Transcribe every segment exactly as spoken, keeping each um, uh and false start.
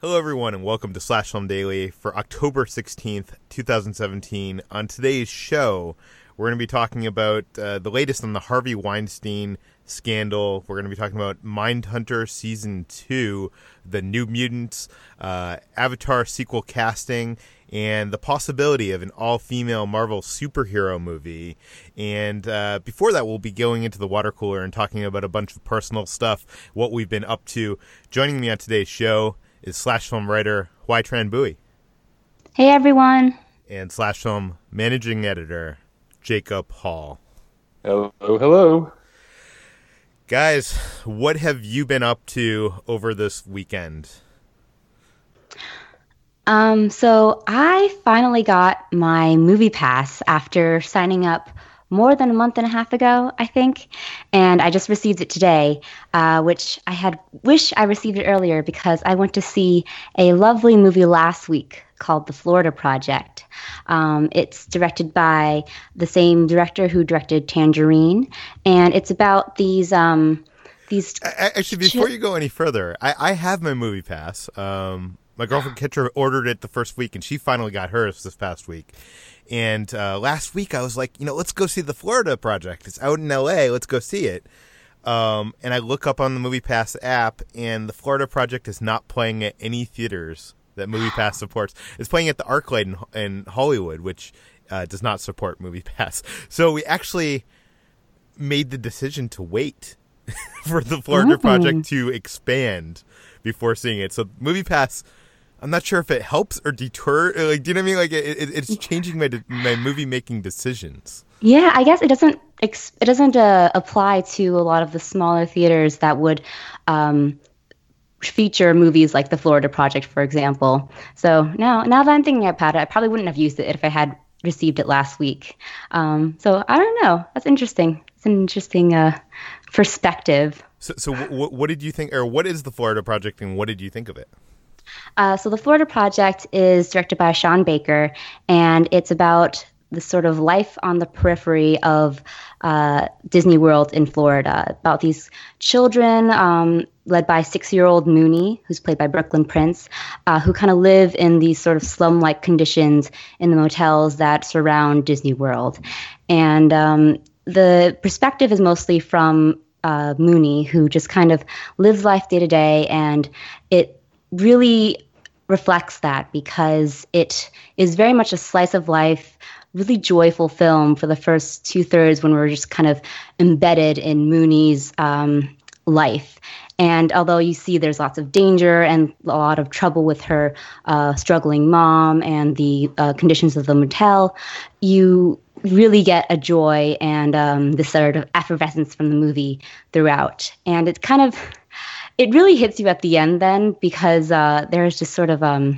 Hello, everyone, and welcome to Slash Film Daily for October sixteenth, twenty seventeen. On today's show, we're going to be talking about uh, the latest on the Harvey Weinstein scandal. We're going to be talking about Mindhunter Season two, The New Mutants, uh, Avatar sequel casting, and the possibility of an all-female Marvel superhero movie. And uh, before that, we'll be going into the water cooler and talking about a bunch of personal stuff, what we've been up to. Joining me on today's show is Slash Film writer Hoai Tran Bui. Hey, everyone. And Slash Film managing editor Jacob Hall. Hello, hello. Guys, what have you been up to over this weekend? Um, so I finally got my movie pass after signing up more than a month and a half ago, I think, and I just received it today, uh, which I had wish I received it earlier because I went to see a lovely movie last week called The Florida Project. Um, it's directed by the same director who directed Tangerine, and it's about these um, these. Actually, before you go any further, I, I have my movie pass. Um, my girlfriend Kitra ordered it the first week, and she finally got hers this past week. And uh, last week I was like, you know, let's go see The Florida Project. It's out in L A. Let's go see it. Um, and I look up on the MoviePass app, and The Florida Project is not playing at any theaters that MoviePass supports. It's playing at the ArcLight in, in Hollywood, which uh, does not support MoviePass. So we actually made the decision to wait for The Florida Mm. Project to expand before seeing it. So MoviePass, I'm not sure if it helps or deter. Like, do you know what I mean? Like, it, it, it's changing my my movie making decisions. Yeah, I guess it doesn't ex- it doesn't uh, apply to a lot of the smaller theaters that would um, feature movies like The Florida Project, for example. So now, now that I'm thinking about it, I probably wouldn't have used it if I had received it last week. Um, so I don't know. That's interesting. It's an interesting uh, perspective. So, so w- what did you think, or what is The Florida Project, and what did you think of it? Uh, so The Florida Project is directed by Sean Baker, and it's about the sort of life on the periphery of uh, Disney World in Florida, about these children um, led by six-year-old Mooney, who's played by Brooklyn Prince, uh, who kind of live in these sort of slum-like conditions in the motels that surround Disney World. And um, the perspective is mostly from uh, Mooney, who just kind of lives life day to day, and it really reflects that because it is very much a slice of life, really joyful film for the first two thirds when we're just kind of embedded in Mooney's um, life. And although you see there's lots of danger and a lot of trouble with her uh, struggling mom and the uh, conditions of the motel, you really get a joy and um, this sort of effervescence from the movie throughout. And it's kind of... It really hits you at the end then because uh, there's just sort of um,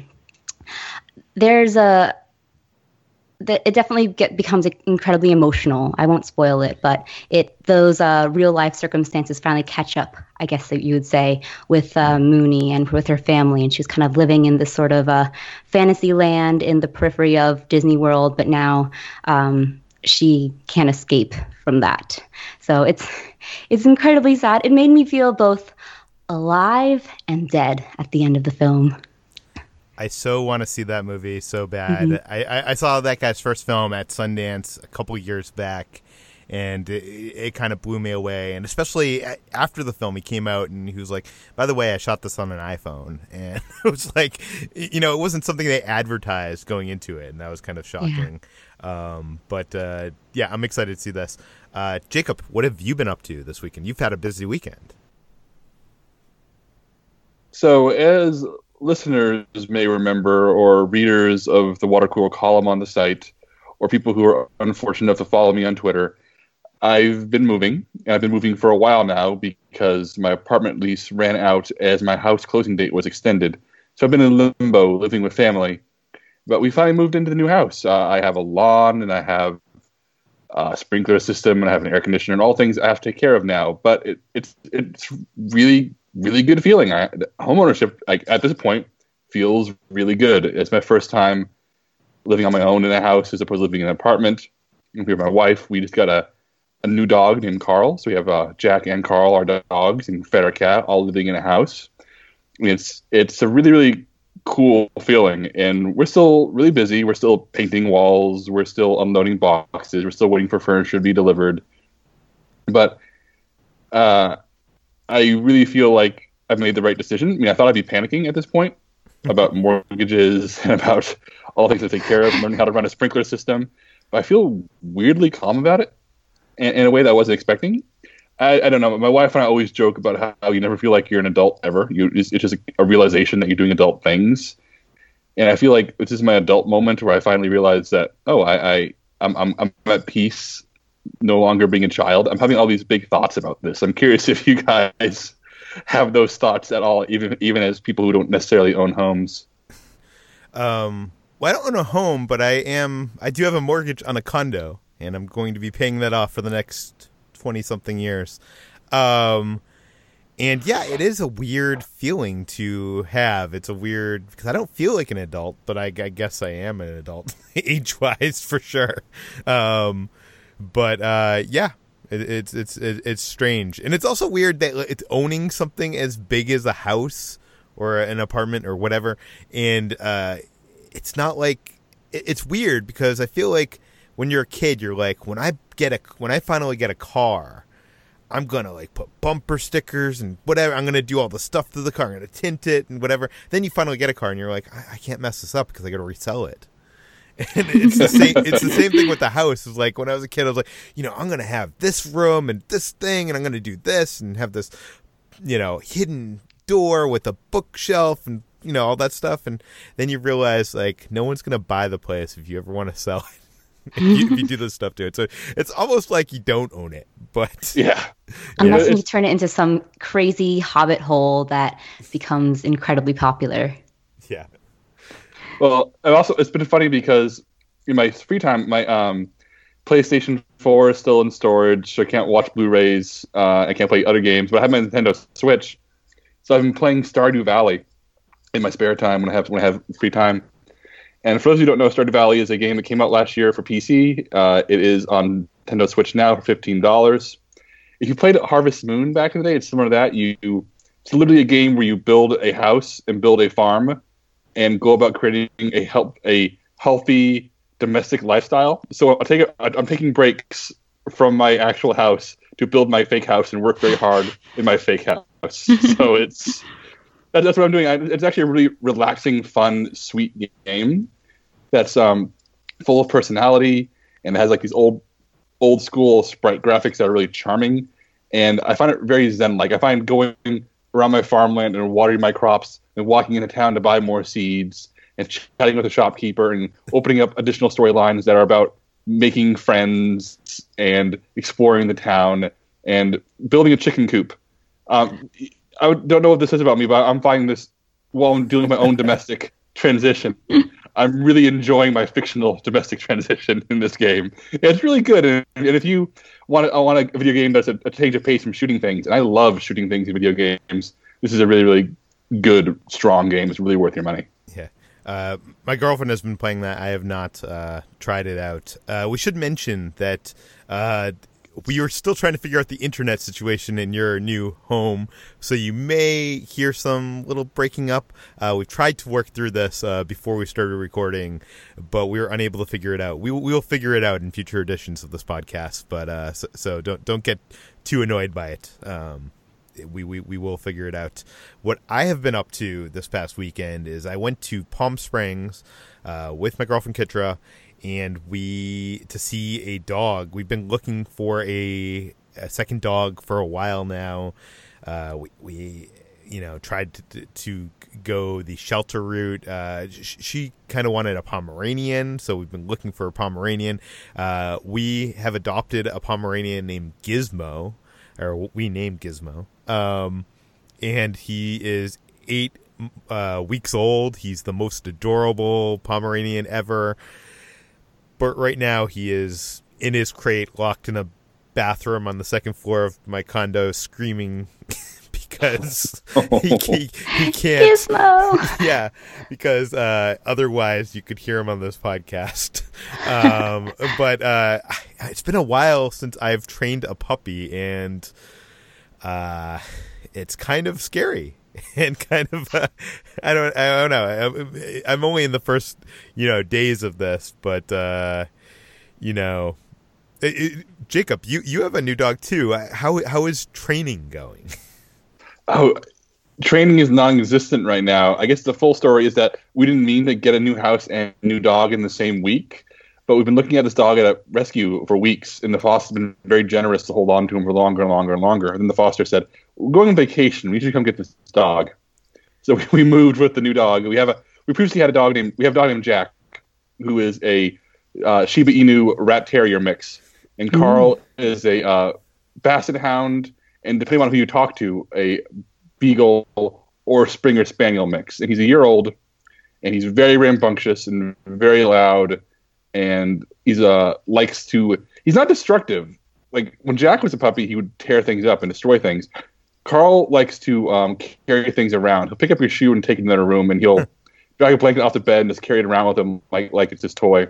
there's a the, it definitely get, becomes incredibly emotional. I won't spoil it, but it those uh, real life circumstances finally catch up, I guess that you would say, with uh, Mooney and with her family, and she's kind of living in this sort of uh, fantasy land in the periphery of Disney World, but now um, she can't escape from that. So it's it's incredibly sad. It made me feel both alive and dead at the end of the film. I so want to see that movie so bad. Mm-hmm. I, I, I saw that guy's first film at Sundance a couple years back, and it, it kind of blew me away. And especially after the film, he came out and he was like, by the way, I shot this on an iPhone. And it was like, you know, it wasn't something they advertised going into it, and that was kind of shocking. Yeah. Um, but uh, yeah, I'm excited to see this. Uh, Jacob, what have you been up to this weekend? You've had a busy weekend. So, as listeners may remember, or readers of the water cooler column on the site, or people who are unfortunate enough to follow me on Twitter, I've been moving. And I've been moving for a while now because my apartment lease ran out as my house closing date was extended. So I've been in limbo, living with family. But we finally moved into the new house. Uh, I have a lawn, and I have a sprinkler system, and I have an air conditioner, and all things I have to take care of now. But it, it's it's really really good feeling. I, homeownership, like, at this point, feels really good. It's my first time living on my own in a house as opposed to living in an apartment. And with my wife, we just got a, a new dog named Carl. So we have uh, Jack and Carl, our dogs, and fed our cat, all living in a house. I mean, it's it's a really, really cool feeling. And we're still really busy. We're still painting walls. We're still unloading boxes. We're still waiting for furniture to be delivered. But uh, I really feel like I've made the right decision. I mean, I thought I'd be panicking at this point about mortgages and about all the things to take care of, and learning how to run a sprinkler system. But I feel weirdly calm about it in, in a way that I wasn't expecting. I, I don't know. My wife and I always joke about how, how you never feel like you're an adult ever. You, it's, it's just a, a realization that you're doing adult things. And I feel like this is my adult moment where I finally realize that, oh, I, I, I'm, I'm, I'm at peace, no longer being a child. I'm having all these big thoughts about this. I'm curious if you guys have those thoughts at all, even even as people who don't necessarily own homes. Um, well, I don't own a home, but I am. I do have a mortgage on a condo, and I'm going to be paying that off for the next twenty something years. Um, and yeah, it is a weird feeling to have. It's a weird because I don't feel like an adult, but I, I guess I am an adult age wise for sure. Um, but uh, yeah. It, it's it's it's strange, and it's also weird that it's owning something as big as a house or an apartment or whatever, and uh, it's not like it, it's weird because I feel like when you're a kid, you're like, when I get a when I finally get a car, I'm gonna like put bumper stickers and whatever. I'm gonna do all the stuff to the car. I'm gonna tint it and whatever. Then you finally get a car, and you're like, I, I can't mess this up because I got to resell it. And it's the same. It's the same thing with the house. It's like when I was a kid, I was like, you know, I'm gonna have this room and this thing, and I'm gonna do this and have this, you know, hidden door with a bookshelf and you know all that stuff. And then you realize like no one's gonna buy the place if you ever want to sell it. if, you, if you do this stuff to it, so it's almost like you don't own it. But yeah, unless yeah, you turn it into some crazy hobbit hole that becomes incredibly popular. Yeah. Well, and also it's been funny because in my free time, my um, PlayStation four is still in storage, so I can't watch Blu-rays. Uh, I can't play other games, but I have my Nintendo Switch, so I've been playing Stardew Valley in my spare time when I have when I have free time. And for those who don't know, Stardew Valley is a game that came out last year for P C. Uh, it is on Nintendo Switch now for fifteen dollars. If you played Harvest Moon back in the day, it's similar to that. You it's literally a game where you build a house and build a farm and go about creating a help a healthy domestic lifestyle. So I'll take a, I'm taking breaks from my actual house to build my fake house and work very hard in my fake house. So it's that, that's what I'm doing. I, it's actually a really relaxing, fun, sweet game that's um, full of personality and it has like these old old school sprite graphics that are really charming. And I find it very zen-like. I find going around my farmland and watering my crops and walking into town to buy more seeds and chatting with the shopkeeper and opening up additional storylines that are about making friends and exploring the town and building a chicken coop. Um, I don't know what this is about me, but I'm finding this while I'm doing my own domestic transition. I'm really enjoying my fictional domestic transition in this game. It's really good. And, and if you want, I want a video game that's a, a change of pace from shooting things, and I love shooting things in video games, this is a really, really good, strong game. It's really worth your money. Yeah. Uh, my girlfriend has been playing that. I have not uh, tried it out. Uh, we should mention that uh, we are still trying to figure out the internet situation in your new home, so you may hear some little breaking up. Uh, we've tried to work through this uh, before we started recording, but we were unable to figure it out. We we will figure it out in future editions of this podcast, but uh, so, so don't don't get too annoyed by it. Um, we, we we will figure it out. What I have been up to this past weekend is I went to Palm Springs uh, with my girlfriend Kitra, and we to see a dog. We've been looking for a, a second dog for a while now. Uh, we, we, you know, tried to, to go the shelter route. Uh, she, she kind of wanted a Pomeranian, so we've been looking for a Pomeranian. Uh, we have adopted a Pomeranian named Gizmo, or we named Gizmo, um, and he is eight uh, weeks old. He's the most adorable Pomeranian ever. But right now he is in his crate, locked in a bathroom on the second floor of my condo, screaming because he, he, he can't. Gizmo! Yeah, because uh, otherwise you could hear him on this podcast. Um, but uh, it's been a while since I've trained a puppy, and uh, it's kind of scary. and kind of uh, I don't I don't know. I'm, I'm only in the first you know days of this, but uh, you know, it, it, Jacob, you, you have a new dog too. How how is training going? Oh, training is non-existent right now. I guess the full story is that we didn't mean to get a new house and a new dog in the same week, but we've been looking at this dog at a rescue for weeks, and the foster's been very generous to hold on to him for longer and longer and longer. And then the foster said, "We're going on vacation. We should come get this dog." So we moved with the new dog. We have a we previously had a dog named we have a dog named Jack, who is a uh, Shiba Inu Rat Terrier mix, and Carl Ooh. is a uh, Basset Hound, and depending on who you talk to, a Beagle or Springer Spaniel mix. And he's a year old, and he's very rambunctious and very loud, and he's uh likes to. He's not destructive. Like when Jack was a puppy, he would tear things up and destroy things. Carl likes to um, carry things around. He'll pick up your shoe and take it to another room, and he'll drag a blanket off the bed and just carry it around with him like like it's his toy.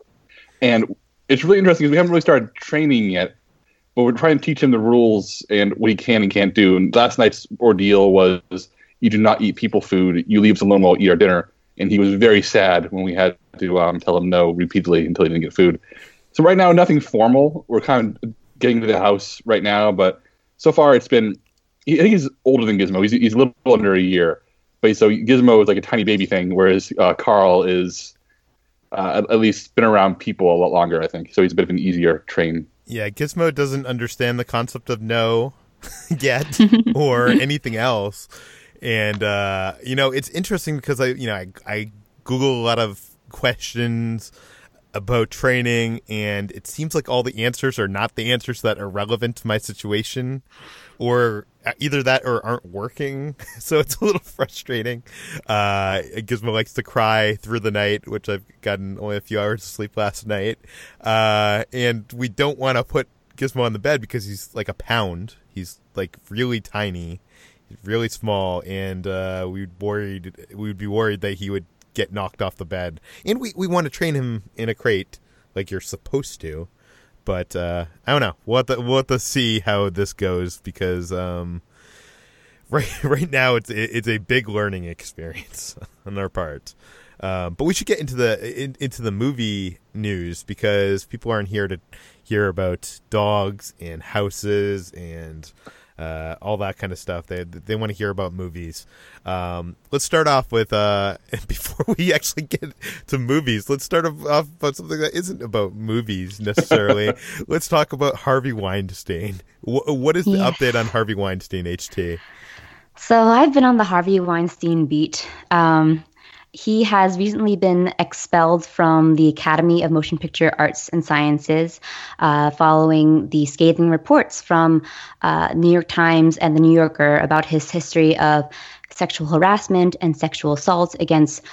And it's really interesting because we haven't really started training yet, but we're trying to teach him the rules and what he can and can't do. And last night's ordeal was you do not eat people food. You leave us alone while we eat our dinner. And he was very sad when we had to um, tell him no repeatedly until he didn't get food. So right now, nothing formal. We're kind of getting to the house right now, but so far it's been. I think he's older than Gizmo. He's he's a little under a year, but so Gizmo is like a tiny baby thing, whereas uh, Carl is uh, at, at least been around people a lot longer. I think so. He's a bit of an easier train. Yeah, Gizmo doesn't understand the concept of no yet or anything else, and uh, you know it's interesting because I you know I I Google a lot of questions about training, and it seems like all the answers are not the answers that are relevant to my situation, or either that or aren't working. So it's a little frustrating. Uh, Gizmo likes to cry through the night, which I've gotten only a few hours of sleep last night. Uh, and we don't want to put Gizmo on the bed because he's like a pound. He's like really tiny, really small, and uh, we'd worried we would be worried that he would get knocked off the bed. And we, we want to train him in a crate like you're supposed to. But uh, I don't know. We'll have, to, we'll have to see how this goes because um, right right now it's it's a big learning experience on our part. Um, but we should get into the in, into the movie news because people aren't here to hear about dogs and houses and uh, all that kind of stuff. They they want to hear about movies. Um, let's start off with uh, before we actually get to movies. Let's start off about something that isn't about movies necessarily. Let's talk about Harvey Weinstein. W- what is the yeah. update on Harvey Weinstein, H T? So I've been on the Harvey Weinstein beat. Um, He has recently been expelled from the Academy of Motion Picture Arts and Sciences uh, following the scathing reports from uh, New York Times and the New Yorker about his history of sexual harassment and sexual assault against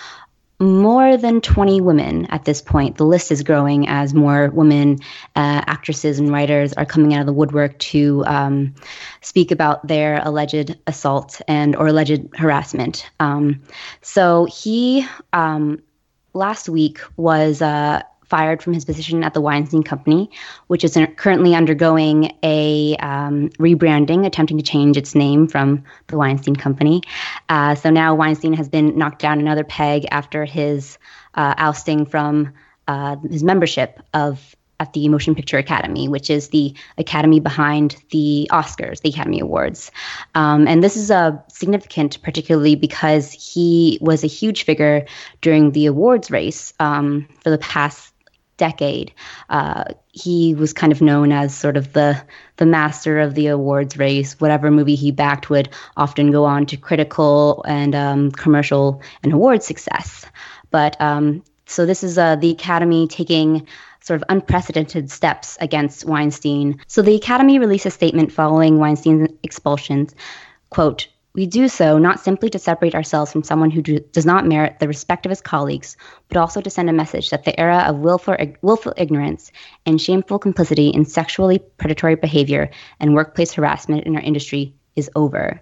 more than twenty women at this point. The list is growing as more women, uh, actresses and writers are coming out of the woodwork to um, speak about their alleged assault and or alleged harassment. Um, so he um, last week was uh, fired from his position at the Weinstein Company, which is currently undergoing a um, rebranding, attempting to change its name from the Weinstein Company. Uh, so now Weinstein has been knocked down another peg after his uh, ousting from uh, his membership of at the Motion Picture Academy, which is the academy behind the Oscars, the Academy Awards. Um, and this is uh, significant, particularly because he was a huge figure during the awards race um, for the past decade. Uh, he was kind of known as sort of the the master of the awards race. Whatever movie he backed would often go on to critical and um, commercial and award success. But um, so this is uh, the Academy taking sort of unprecedented steps against Weinstein. So the Academy released a statement following Weinstein's expulsions, quote, "We do so not simply to separate ourselves from someone who do, does not merit the respect of his colleagues, but also to send a message that the era of willful, willful ignorance and shameful complicity in sexually predatory behavior and workplace harassment in our industry is over."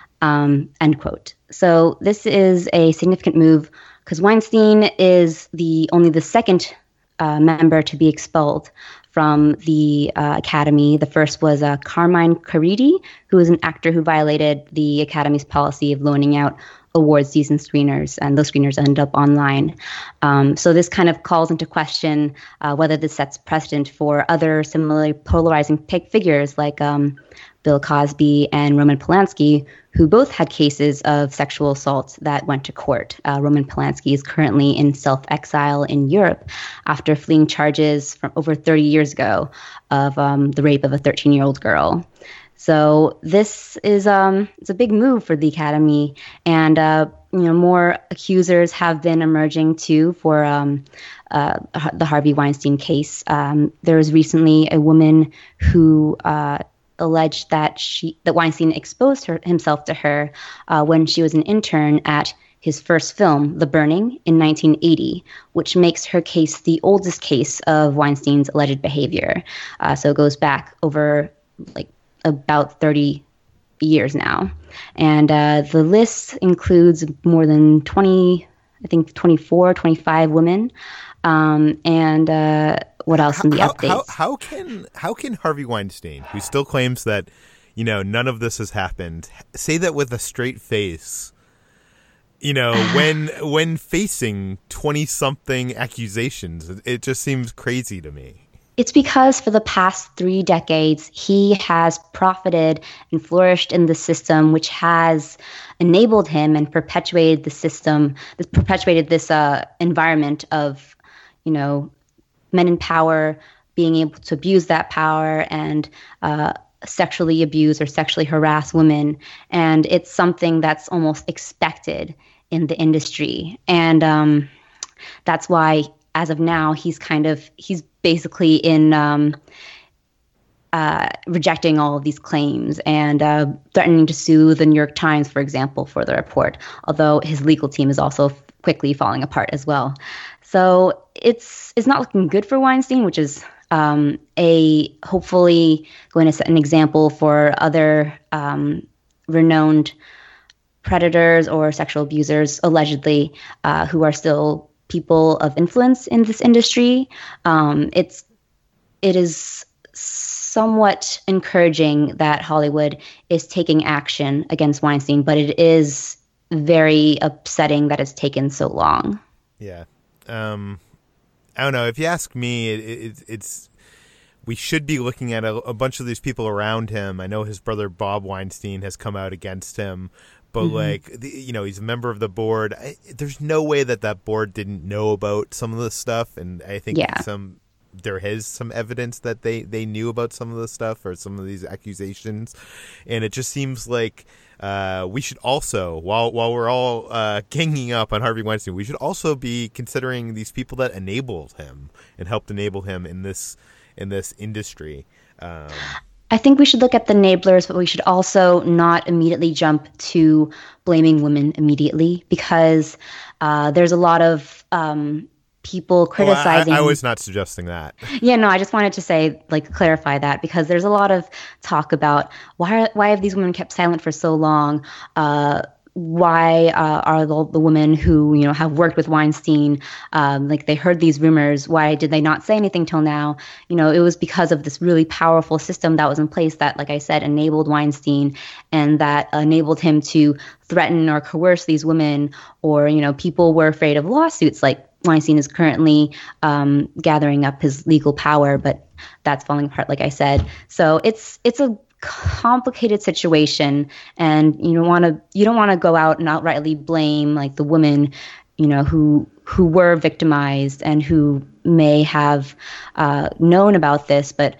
Um, end quote. So this is a significant move because Weinstein is the only the second uh, member to be expelled from the uh, Academy. The first was uh, Carmine Caridi, who was an actor who violated the Academy's policy of loaning out awards season screeners, and those screeners end up online. Um, so this kind of calls into question uh, whether this sets precedent for other similarly polarizing pig figures like um, Bill Cosby and Roman Polanski, who both had cases of sexual assault that went to court. Uh, Roman Polanski is currently in self-exile in Europe after fleeing charges from over thirty years ago of um, the rape of a thirteen-year-old girl. So this is um, it's a big move for the Academy, and uh, you know more accusers have been emerging too for um, uh, the Harvey Weinstein case. Um, there was recently a woman who uh, alleged that she that Weinstein exposed her, himself to her uh, when she was an intern at his first film, The Burning, in nineteen eighty, which makes her case the oldest case of Weinstein's alleged behavior. Uh, so it goes back over like about thirty years now. And uh, the list includes more than twenty, I think twenty-four, twenty-five women. Um, and uh, what else how, in the how, updates? How, how can how can Harvey Weinstein, who still claims that, you know, none of this has happened, say that with a straight face? You know, when when facing twenty-something accusations, it just seems crazy to me. It's because for the past three decades, he has profited and flourished in the system, which has enabled him and perpetuated the system, perpetuated this uh, environment of, you know, men in power being able to abuse that power and uh, sexually abuse or sexually harass women. And it's something that's almost expected in the industry. And um, that's why, as of now, he's kind of, he's basically in um, uh, rejecting all of these claims and uh, threatening to sue the New York Times, for example, for the report, although his legal team is also f- quickly falling apart as well. So it's it's not looking good for Weinstein, which is um, a hopefully going to set an example for other um, renowned predators or sexual abusers, allegedly, uh, who are still people of influence in this industry. Um, it's it is somewhat encouraging that Hollywood is taking action against Weinstein, but it is very upsetting that it's taken so long. Yeah, um, I don't know. If you ask me, it, it, it's we should be looking at a, a bunch of these people around him. I know his brother Bob Weinstein has come out against him. But, mm-hmm. like, the, you know, he's a member of the board. I, there's no way that that board didn't know about some of this stuff. And I think yeah. some there is some evidence that they, they knew about some of this stuff or some of these accusations. And it just seems like uh, we should also, while while we're all uh, ganging up on Harvey Weinstein, we should also be considering these people that enabled him and helped enable him in this in this industry. Um I think we should look at the enablers, but we should also not immediately jump to blaming women immediately, because uh, there's a lot of um, people criticizing. Oh, I, I was not suggesting that. Yeah, no, I just wanted to say, like, clarify that, because there's a lot of talk about why are, why have these women kept silent for so long? Uh, why uh, are the, the women who, you know, have worked with Weinstein, um, like they heard these rumors, why did they not say anything till now? You know, it was because of this really powerful system that was in place that, like I said, enabled Weinstein and that enabled him to threaten or coerce these women, or, you know, people were afraid of lawsuits. Like Weinstein is currently um, gathering up his legal power, but that's falling apart, like I said. So it's it's a complicated situation, and you don't want to you don't want to go out and outrightly blame like the women, you know, who who were victimized and who may have uh, known about this but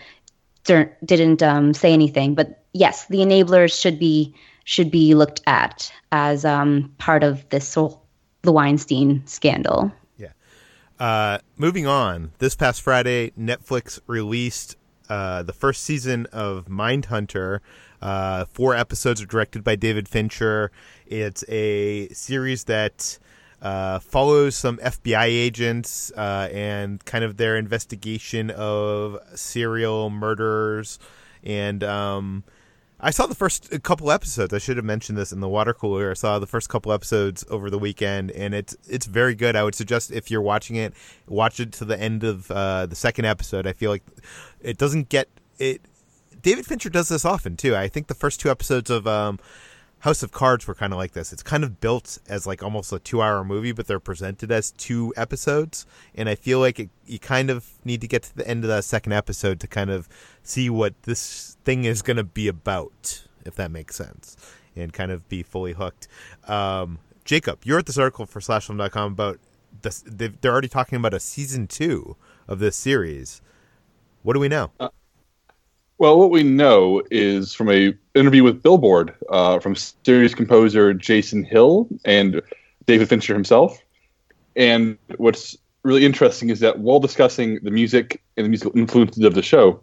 didn't um, say anything. But yes, the enablers should be should be looked at as um, part of this whole the Weinstein scandal. Yeah. Uh, moving on, this past Friday, Netflix released Uh, the first season of Mindhunter. Uh, four episodes are directed by David Fincher. It's a series that uh, follows some F B I agents uh, and kind of their investigation of serial murderers. And um, I saw the first couple episodes. I should have mentioned this in the water cooler. I saw the first couple episodes over the weekend, and it's it's very good. I would suggest if you're watching it, watch it to the end of uh, the second episode. I feel like it doesn't get it. David Fincher does this often too. I think the first two episodes of um, House of Cards were kind of like this. It's kind of built as like almost a two-hour movie, but they're presented as two episodes. And I feel like it, you kind of need to get to the end of that second episode to kind of see what this thing is going to be about, if that makes sense, and kind of be fully hooked. Um, Jacob, you wrote this article for slash film dot com about this. They're already talking about a season two of this series. What do we know? Uh- Well, what we know is from a interview with Billboard uh, from series composer Jason Hill and David Fincher himself. And what's really interesting is that while discussing the music and the musical influences of the show,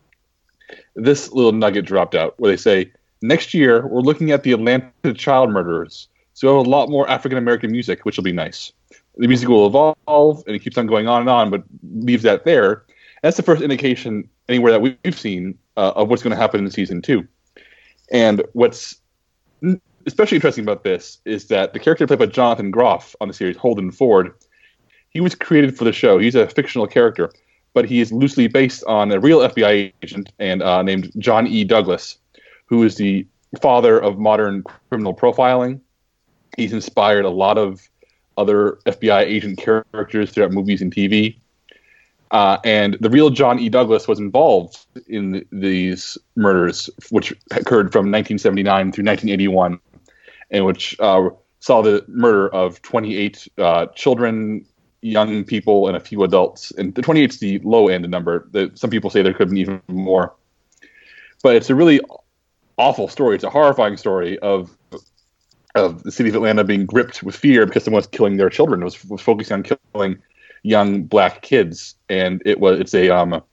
this little nugget dropped out where they say, next year, we're looking at the Atlanta child murderers. So we'll have a lot more African-American music, which will be nice. The music will evolve, and it keeps on going on and on, but leaves that there. That's the first indication anywhere that we've seen uh, of what's going to happen in season two. And what's especially interesting about this is that the character played by Jonathan Groff on the series, Holden Ford, he was created for the show. He's a fictional character, but he is loosely based on a real F B I agent and uh, named John E. Douglas, who is the father of modern criminal profiling. He's inspired a lot of other F B I agent characters throughout movies and T V. Uh, and the real John E. Douglas was involved in th- these murders, which occurred from nineteen seventy-nine through nineteen eighty-one, and which uh, saw the murder of twenty-eight uh, children, young people, and a few adults. And the twenty-eight is the low end number. The, some people say there could have been even more. But it's a really awful story. It's a horrifying story of of the city of Atlanta being gripped with fear because someone was killing their children. It was, was focusing on killing young black kids, and it was it's a um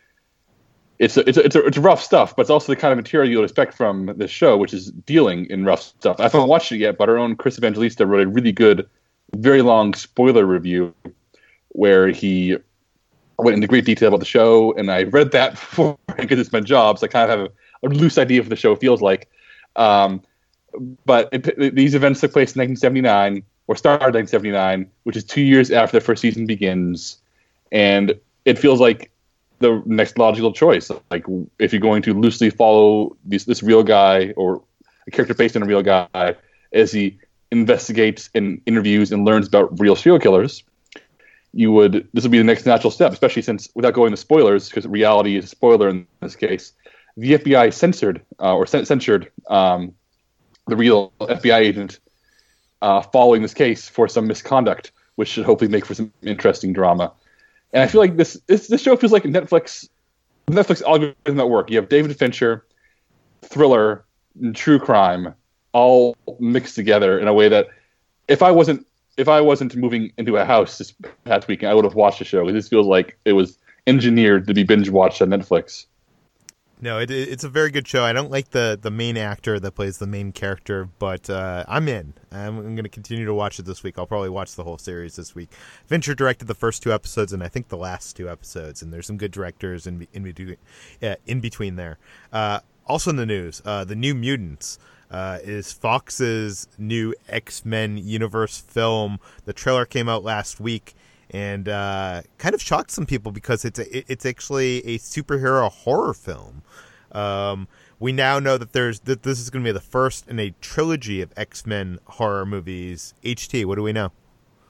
it's a, it's a, it's a, it's rough stuff, but it's also the kind of material you'll expect from this show, which is dealing in rough stuff. I haven't watched it yet, but our own Chris Evangelista wrote a really good, very long spoiler review where he went into great detail about the show, and I read that before because it's my job, so I kind of have a, a loose idea of what the show feels like. Um, but it, these events took place in nineteen seventy-nine. Or started in nineteen seventy-nine, which is two years after the first season begins, and it feels like the next logical choice. Like if you're going to loosely follow this this real guy or a character based on a real guy as he investigates and interviews and learns about real serial killers, you would this would be the next natural step. Especially since, without going to spoilers, because reality is a spoiler in this case, the F B I censored uh, or censured um, the real F B I agent. Uh, following this case for some misconduct, which should hopefully make for some interesting drama. And I feel like this this, this show feels like Netflix Netflix algorithm at work. You have David Fincher, thriller, and true crime all mixed together in a way that if I wasn't if I wasn't moving into a house this past weekend, I would have watched the show. This feels like it was engineered to be binge watched on Netflix. No, it, it's a very good show. I don't like the, the main actor that plays the main character, but uh, I'm in. I'm, I'm going to continue to watch it this week. I'll probably watch the whole series this week. Fincher directed the first two episodes, and I think the last two episodes, and there's some good directors in in between, yeah, in between there. Uh, also in the news, uh, the New Mutants uh, is Fox's new X-Men universe film. The trailer came out last week. And uh, kind of shocked some people because it's a, it's actually a superhero horror film. Um, we now know that there's that this is going to be the first in a trilogy of X-Men horror movies. H T, what do we know?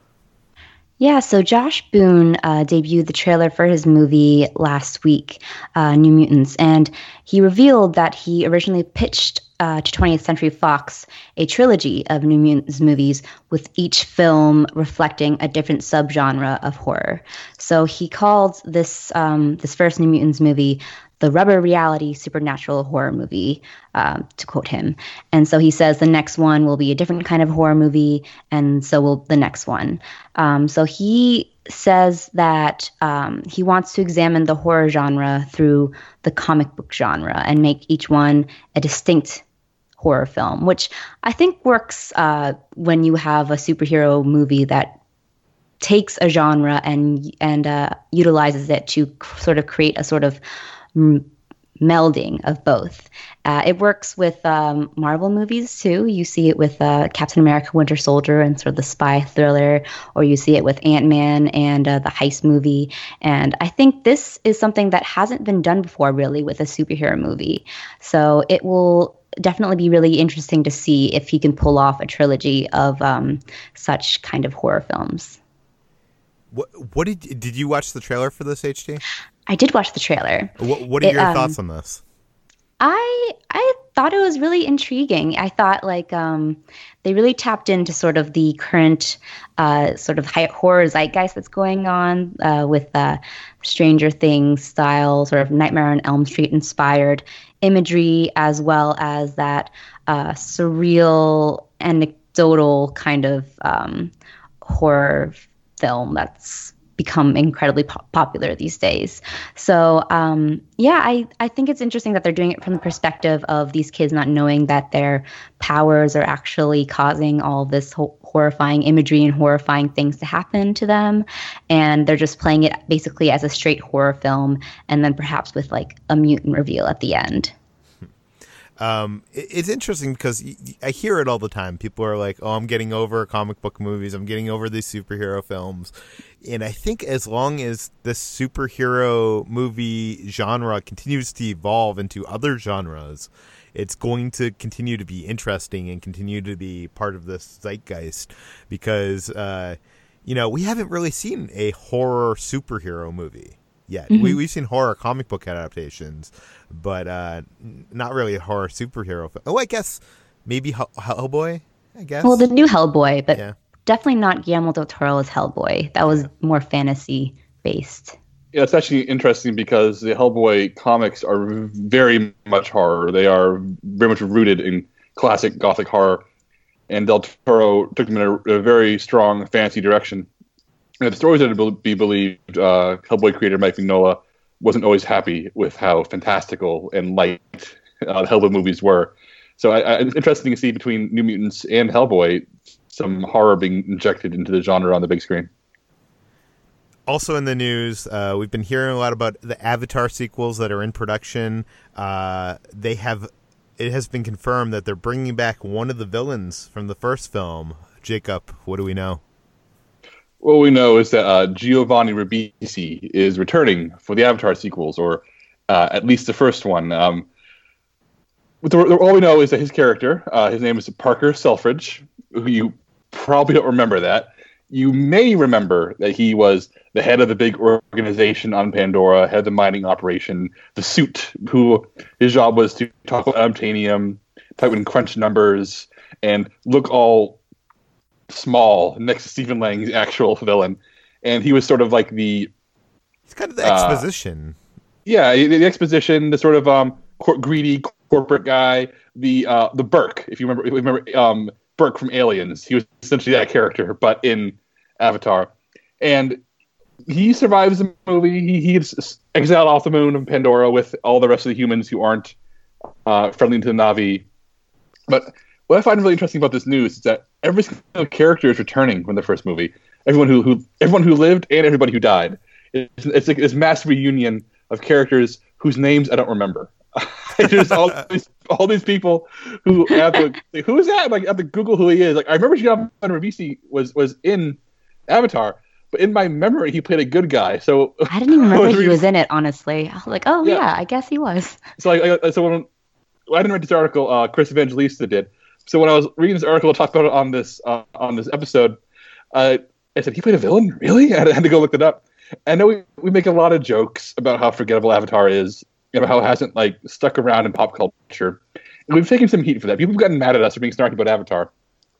Yeah, so Josh Boone uh, debuted the trailer for his movie last week, uh, New Mutants, and he revealed that he originally pitched uh, to twentieth Century Fox a trilogy of New Mutants movies with each film reflecting a different subgenre of horror. So he called this um, this first New Mutants movie the Rubber Reality Supernatural Horror Movie, um, to quote him. And so he says the next one will be a different kind of horror movie, and so will the next one. Um, so he says that um, he wants to examine the horror genre through the comic book genre and make each one a distinct horror film, which I think works uh, when you have a superhero movie that takes a genre and and uh, utilizes it to sort of create a sort of melding of both. Uh, it works with um, Marvel movies too. You see it with uh, Captain America: Winter Soldier and sort of the spy thriller, or you see it with Ant-Man and uh, the heist movie. And I think this is something that hasn't been done before, really, with a superhero movie. So it will definitely be really interesting to see if he can pull off a trilogy of um, such kind of horror films. What, what did did you watch the trailer for this, H T? I did watch the trailer. What, what are it, your um, thoughts on this? I I thought it was really intriguing. I thought like um, they really tapped into sort of the current uh, sort of horror zeitgeist that's going on uh, with uh, Stranger Things style, sort of Nightmare on Elm Street inspired imagery, as well as that uh, surreal, anecdotal kind of um, horror film that's become incredibly po- popular these days. So um, yeah, I, I think it's interesting that they're doing it from the perspective of these kids not knowing that their powers are actually causing all this ho- horrifying imagery and horrifying things to happen to them. And they're just playing it basically as a straight horror film, and then perhaps with like a mutant reveal at the end. Um, it, it's interesting because y- I hear it all the time. People are like, oh, I'm getting over comic book movies. I'm getting over these superhero films. And I think as long as this superhero movie genre continues to evolve into other genres, it's going to continue to be interesting and continue to be part of this zeitgeist because, uh, you know, we haven't really seen a horror superhero movie yet. Mm-hmm. We, we've seen horror comic book adaptations, but uh, not really a horror superhero film. Oh, I guess maybe Hell- Hellboy, I guess. Well, the new Hellboy, but yeah. definitely not Guillermo del Toro's Hellboy. That was yeah. more fantasy-based. Yeah, it's actually interesting because the Hellboy comics are very much horror. They are very much rooted in classic Gothic horror, and Del Toro took them in a, a very strong fantasy direction. And if the stories are to be believed, uh, Hellboy creator Mike Mignola wasn't always happy with how fantastical and light uh, the Hellboy movies were. So I, I, it's interesting to see between New Mutants and Hellboy some horror being injected into the genre on the big screen. Also in the news, uh, we've been hearing a lot about the Avatar sequels that are in production. Uh, they have, it has been confirmed that they're bringing back one of the villains from the first film. Jacob, what do we know? What we know is that uh, Giovanni Ribisi is returning for the Avatar sequels, or uh, at least the first one. Um, the, all we know is that his character, uh, his name is Parker Selfridge, who you probably don't remember that. You may remember that he was the head of the big organization on Pandora, head of the mining operation, the Suit, who his job was to talk about unobtainium, type in crunch numbers, and look all small next to Stephen Lang's actual villain. And he was sort of like the... He's kind of the exposition. Uh, yeah, the exposition, the sort of um, greedy corporate guy, the uh, the Burke, if you remember, if you remember um, Burke from Aliens. He was essentially that character, but in Avatar. And he survives the movie. He, he's exiled off the moon of Pandora with all the rest of the humans who aren't uh, friendly to the Na'vi. But what I find really interesting about this news is that every single character is returning from the first movie. Everyone who, who everyone who lived and everybody who died. It's, it's like this mass reunion of characters whose names I don't remember. There's all these, all these people who have to, like, who is that? Like, I have to Google who he is. Like, I remember Giovanni Ribisi was was in Avatar, but in my memory, he played a good guy. So I didn't even remember he was in it. Honestly, I was like, oh yeah, yeah I guess he was. So like, I, so when well, I didn't read this article, uh, Chris Evangelista did. So when I was reading this article, talk about it on this uh, on this episode, uh, I said he played a villain. Really? I had, I had to go look it up. I know we we make a lot of jokes about how forgettable Avatar is. You know, how it hasn't like stuck around in pop culture. And we've taken some heat for that. People have gotten mad at us for being snarky about Avatar.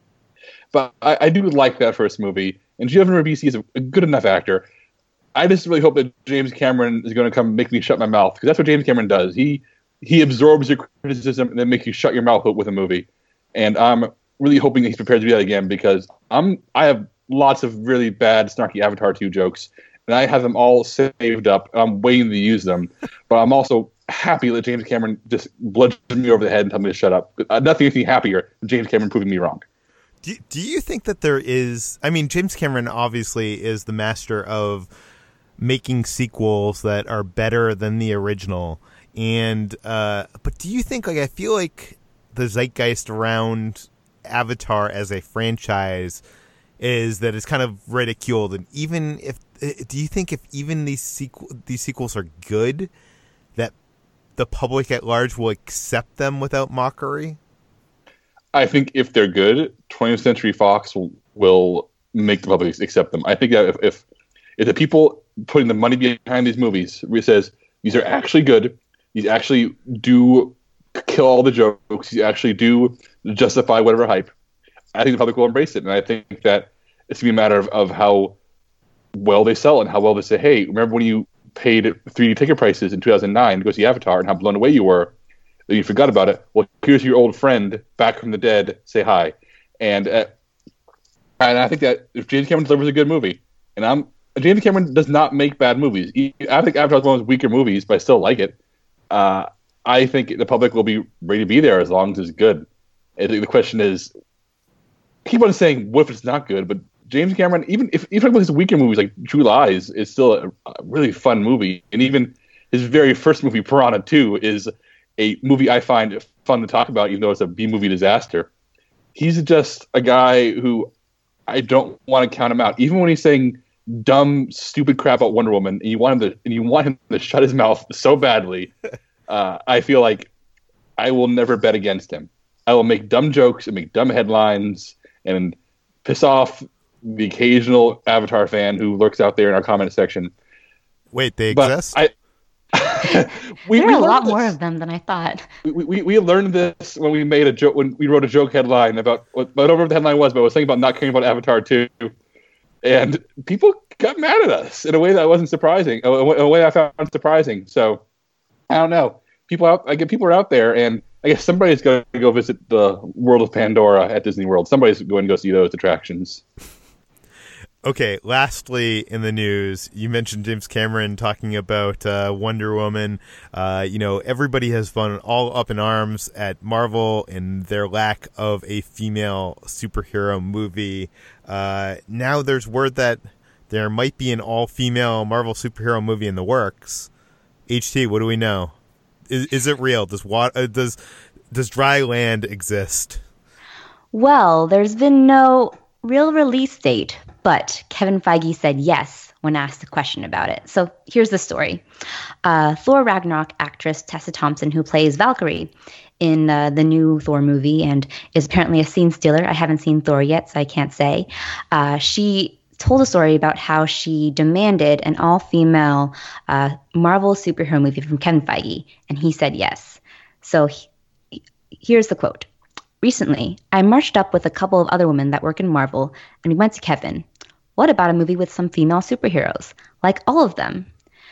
But I, I do like that first movie. And Giovanni Ribisi is a, a good enough actor. I just really hope that James Cameron is going to come make me shut my mouth. Because that's what James Cameron does. He he absorbs your criticism and then makes you shut your mouth with a movie. And I'm really hoping that he's prepared to do that again. Because I'm I have lots of really bad snarky Avatar two jokes. And I have them all saved up. I'm waiting to use them. But I'm also happy that James Cameron just bludgeoned me over the head and told me to shut up. Uh, nothing makes me happier than James Cameron proving me wrong. Do, do you think that there is... I mean, James Cameron obviously is the master of making sequels that are better than the original. And uh, but do you think, like, I feel like the zeitgeist around Avatar as a franchise is that it's kind of ridiculed, and even if do you think if even these sequel these sequels are good, that the public at large will accept them without mockery? I think if they're good, twentieth Century Fox will, will make the public accept them. I think that if, if if the people putting the money behind these movies says these are actually good, these actually do kill all the jokes, these actually do justify whatever hype, I think the public will embrace it. And I think that it's going to be a matter of, of how well they sell and how well they say, hey, remember when you paid three D ticket prices in two thousand nine to go see Avatar and how blown away you were, that you forgot about it? Well, here's your old friend back from the dead, say hi. And uh, and I think that if James Cameron delivers a good movie, and I'm James Cameron does not make bad movies. I think Avatar is one of his weaker movies, but I still like it. Uh, I think the public will be ready to be there as long as it's good. I think the question is, keep on saying, what if it's not good? But James Cameron, even if even with his weaker movies like True Lies, is still a, a really fun movie. And even his very first movie, Piranha two, is a movie I find fun to talk about, even though it's a B-movie disaster. He's just a guy who I don't want to count him out. Even when he's saying dumb, stupid crap about Wonder Woman, and you want him to, and you want him to shut his mouth so badly, uh, I feel like I will never bet against him. I will make dumb jokes and make dumb headlines and piss off the occasional Avatar fan who lurks out there in our comment section. Wait, they but exist? I, we, there we are a lot this. more of them than I thought. We, we we learned this when we made a joke when we wrote a joke headline about what I don't remember what the headline was, but I was thinking about not caring about Avatar two, and people got mad at us in a way that wasn't surprising, a, a way I found surprising. So I don't know. People out, I get people are out there, and I guess somebody's going to go visit the World of Pandora at Disney World. Somebody's going to go see those attractions. Okay, lastly in the news, you mentioned James Cameron talking about uh, Wonder Woman. Uh, you know, everybody has gone all up in arms at Marvel and their lack of a female superhero movie. Uh, now there's word that there might be an all-female Marvel superhero movie in the works. H T, what do we know? Is, is it real? Does what uh, does does dry land exist? Well, there's been no real release date, but Kevin Feige said yes when asked a question about it. So here's the story. Uh, Thor Ragnarok actress Tessa Thompson, who plays Valkyrie in uh, the new Thor movie and is apparently a scene stealer. I haven't seen Thor yet, so I can't say. Uh, she told a story about how she demanded an all-female uh, Marvel superhero movie from Kevin Feige, and he said yes. So he, here's the quote. Recently, I marched up with a couple of other women that work in Marvel, and we went to Kevin. What about a movie with some female superheroes? Like all of them.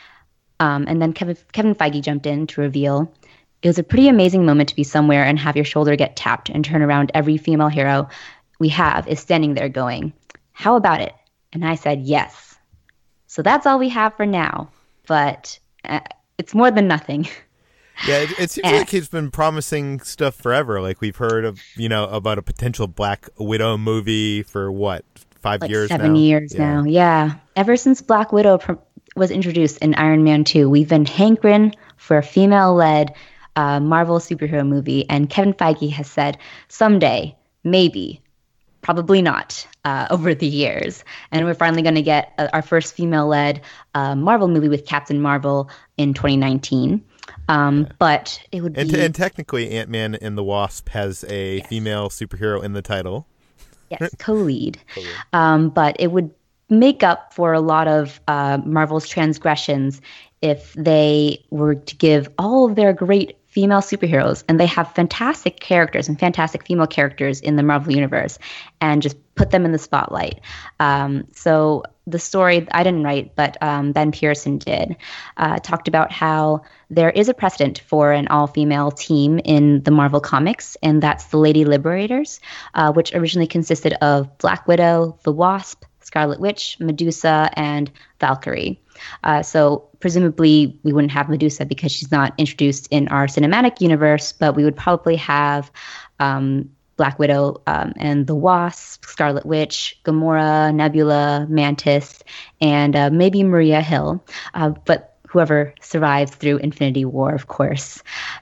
Um, and then Kevin, Kevin Feige jumped in to reveal, it was a pretty amazing moment to be somewhere and have your shoulder get tapped and turn around. Every female hero we have is standing there going, how about it? And I said, yes. So that's all we have for now. But uh, it's more than nothing. Yeah, it, it seems and, like he's been promising stuff forever. Like we've heard of, you know, about a potential Black Widow movie for what, five like years seven now? years yeah. now. Yeah. Ever since Black Widow pr- was introduced in Iron Man two, we've been hankering for a female-led uh, Marvel superhero movie. And Kevin Feige has said, someday, maybe, probably not, uh, over the years. And we're finally going to get uh, our first female-led uh, Marvel movie with Captain Marvel in twenty nineteen. Um, yeah. But it would and be... T- and technically, Ant-Man and the Wasp has a yes. female superhero in the title. Yes, co-lead. co-lead. Um, but it would make up for a lot of uh, Marvel's transgressions if they were to give all of their great female superheroes, and they have fantastic characters and fantastic female characters in the Marvel Universe, and just put them in the spotlight. Um, so the story I didn't write, but um, Ben Pearson did, uh, talked about how there is a precedent for an all-female team in the Marvel Comics, and that's the Lady Liberators, uh, which originally consisted of Black Widow, the Wasp, Scarlet Witch, Medusa, and Valkyrie. Uh, so presumably we wouldn't have Medusa because she's not introduced in our cinematic universe, but we would probably have um, Black Widow um, and the Wasp, Scarlet Witch, Gamora, Nebula, Mantis, and uh, maybe Maria Hill. Uh, but whoever survives through Infinity War, of course.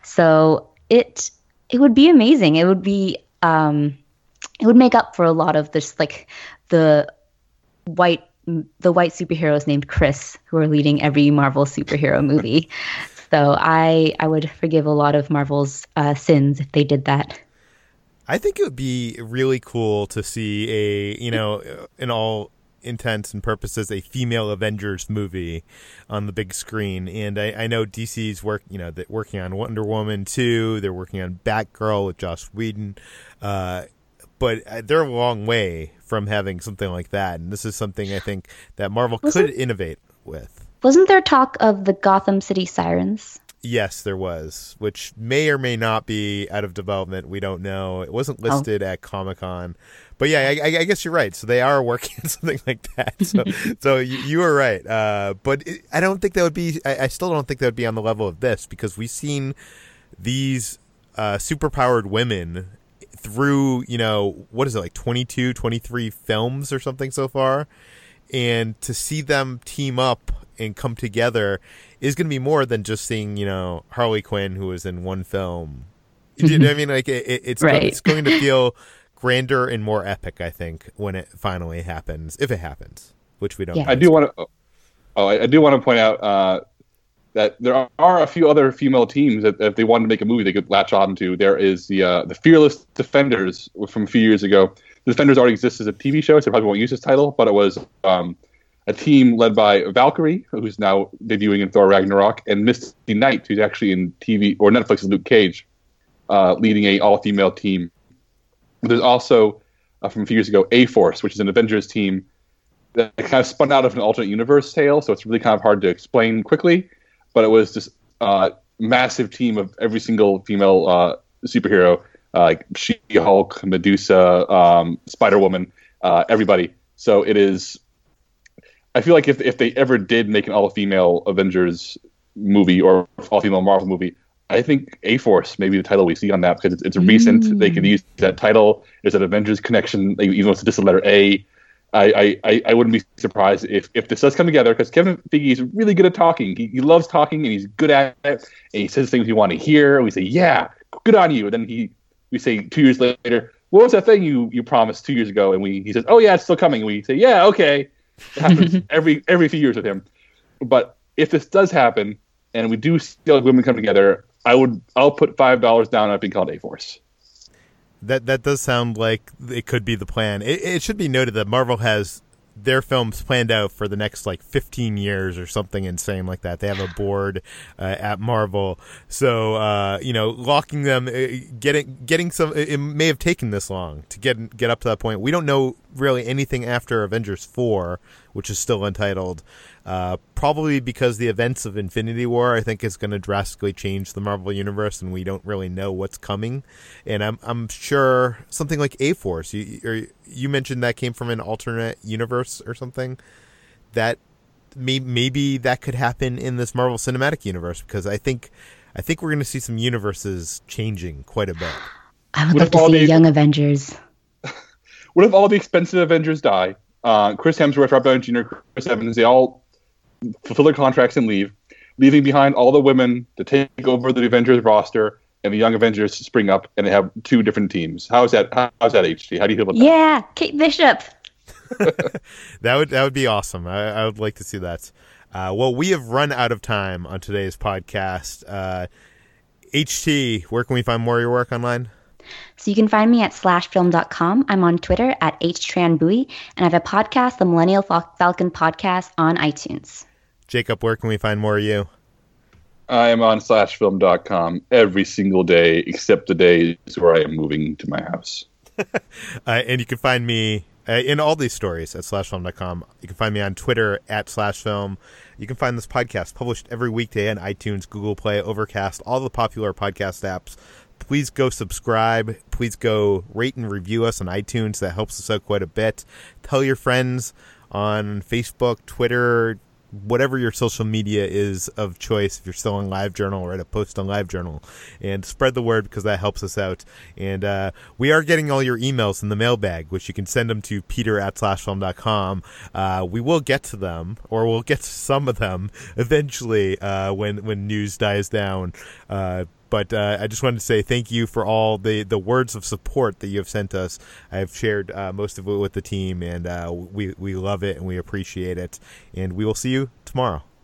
So it it would be amazing. It would be um, it would make up for a lot of this, like the white the white superheroes named Chris who are leading every Marvel superhero movie. So I I would forgive a lot of Marvel's uh, sins if they did that. I think it would be really cool to see a, you know, in all intents and purposes, a female Avengers movie on the big screen. And I, I know D C's work, you know, they're working on Wonder Woman two. They're working on Batgirl with Joss Whedon. Uh, but they're a long way from having something like that. And this is something I think that Marvel wasn't, could innovate with. Wasn't there talk of the Gotham City Sirens? Yes, there was, which may or may not be out of development. We don't know. It wasn't listed oh. at Comic-Con. But yeah, I, I guess you're right. So they are working on something like that. So, so you, you were right. Uh, but it, I don't think that would be, I, I still don't think that would be on the level of this, because we've seen these uh, superpowered women through, you know, what is it, like twenty-two, twenty-three films or something so far. And to see them team up and come together is going to be more than just seeing, you know, Harley Quinn, who was in one film. You know what I mean? Like it, it's, right. go, it's going to feel grander and more epic, I think, when it finally happens, if it happens, which we don't. Yeah. know. I do want to. Oh, I, I do want to point out uh, that there are, are a few other female teams that, if they wanted to make a movie, they could latch on to. There is the uh, the Fearless Defenders from a few years ago. The Defenders already exists as a T V show, so they probably won't use this title, but it was um, a team led by Valkyrie, who's now debuting in Thor Ragnarok, and Misty Knight, who's actually in T V or Netflix's Luke Cage, uh, leading a all-female team. There's also, uh, from a few years ago, A-Force, which is an Avengers team that kind of spun out of an alternate universe tale, so it's really kind of hard to explain quickly, but it was this uh, massive team of every single female uh, superhero, uh, like She-Hulk, Medusa, um, Spider-Woman, uh, everybody. So it is... I feel like if if they ever did make an all-female Avengers movie or all-female Marvel movie, I think A-Force may be the title we see on that, because it's, it's recent. Mm. They could use that title. There's an Avengers connection, even though it's just the letter A. I, I, I wouldn't be surprised if, if this does come together, because Kevin Feige is really good at talking. He, he loves talking, and he's good at it, and he says things we want to hear. We say, yeah, good on you. And then he we say two years later, what was that thing you, you promised two years ago? And we he says, oh, yeah, it's still coming. And we say, yeah, okay. It happens every every few years with him. But if this does happen, and we do see like women come together, I would I'll put five dollars down on being called A-Force. That that does sound like it could be the plan. It, it should be noted that Marvel has their films planned out for the next like fifteen years or something insane like that. They have a board uh, at Marvel, so uh, you know, locking them, uh, getting getting some. It may have taken this long to get get up to that point. We don't know really anything after Avengers four, which is still untitled. Uh, probably because the events of Infinity War, I think, is going to drastically change the Marvel universe, and we don't really know what's coming. And I'm I'm sure something like A-Force, you or you mentioned that came from an alternate universe or something. That may, maybe that could happen in this Marvel Cinematic Universe, because I think I think we're going to see some universes changing quite a bit. I would love to see a young Avengers. What if all the expensive Avengers die? Uh, Chris Hemsworth, Robert Downey Junior, Chris Evans, they all fulfill their contracts and leave, leaving behind all the women to take over the Avengers roster, and the young Avengers spring up, and they have two different teams. How's that? How's that, H T? How do you feel about that? Yeah, Kate Bishop. that would that would be awesome. I, I would like to see that. Uh, well, we have run out of time on today's podcast. Uh, H T, where can we find more of your work online? So you can find me at slash film dot com. I'm on Twitter at H Tran Bui, and I have a podcast, the Millennial Fal- Falcon Podcast, on iTunes. Jacob, where can we find more of you? I am on slash film dot com every single day, except the days where I am moving to my house. uh, and you can find me uh, in all these stories at slash film dot com. You can find me on Twitter at slash film. You can find this podcast published every weekday on iTunes, Google Play, Overcast, all the popular podcast apps. Please go subscribe. Please go rate and review us on iTunes. That helps us out quite a bit. Tell your friends on Facebook, Twitter, whatever your social media is of choice. If you're still on LiveJournal, write a post on LiveJournal and spread the word, because that helps us out. And uh, we are getting all your emails in the mailbag, which you can send them to peter at slash film dot com. Uh, we will get to them, or we'll get to some of them eventually uh, when, when news dies down. Uh, But uh, I just wanted to say thank you for all the, the words of support that you have sent us. I've shared uh, most of it with the team, and uh, we, we love it and we appreciate it. And we will see you tomorrow.